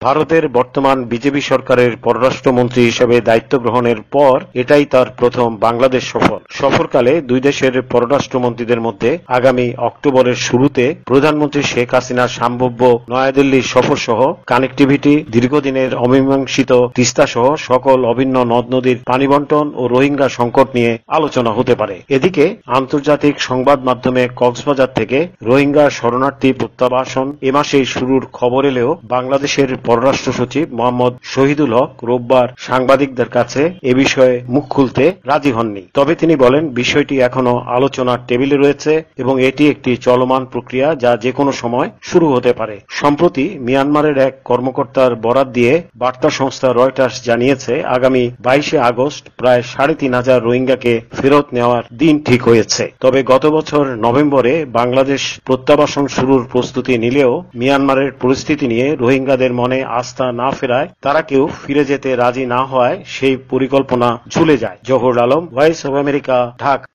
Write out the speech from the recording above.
ভারতের বর্তমান বিজেপি সরকারের পররাষ্ট্রমন্ত্রী হিসেবে দায়িত্ব গ্রহণের পর এটাই তার প্রথম বাংলাদেশ সফর। সফরকালে দুই দেশের পররাষ্ট্রমন্ত্রীদের মধ্যে আগামী অক্টোবরের শুরুতে প্রধানমন্ত্রী শেখ হাসিনার সম্ভাব্য নয়াদিল্লি সফর সহ কানেক্টিভিটি, দীর্ঘদিনের অমীমাংসিত তিস্তা সহ সকল অভিন্ন নদ নদীর পানি বন্টন ও রোহিঙ্গা সংকট নিয়ে আলোচনা হতে পারে। এদিকে আন্তর্জাতিক সংবাদ মাধ্যমে কক্সবাজার থেকে রোহিঙ্গা শরণার্থী প্রত্যাবাসন এ মাসেই শুরুর খবর এলেও বাংলাদেশের পররাষ্ট্র সচিব মোহাম্মদ শহীদুল হক রোববার সাংবাদিকদের কাছে এ বিষয়ে মুখ খুলতে রাজি হননি। তবে তিনি বলেন, বিষয়টি এখনো আলোচনার টেবিলে রয়েছে এবং এটি একটি চলমান প্রক্রিয়া যা যে কোনো সময় শুরু হতে পারে। সম্প্রতি মিয়ানমারের এক কর্মকর্তার বরাত দিয়ে বার্তা সংস্থা রয়টার্স জানিয়েছে, আগামী 22 আগস্ট প্রায় 3,500 রোহিঙ্গাকে ফেরত নেওয়ার দিন ঠিক হয়েছে। তবে গত বছর নভেম্বরে বাংলাদেশ প্রত্যাবাসন শুরুর প্রস্তুতি নিলেও মিয়ানমারের পরিস্থিতি নিয়ে রোহিঙ্গাদের মনে আস্থা না ফেরায় তারা কেউ ফিরে যেতে রাজি না হওয়ায় সেই পরিকল্পনা ঝুলে যায়। Zahur Alam, voice of America, Dhaka.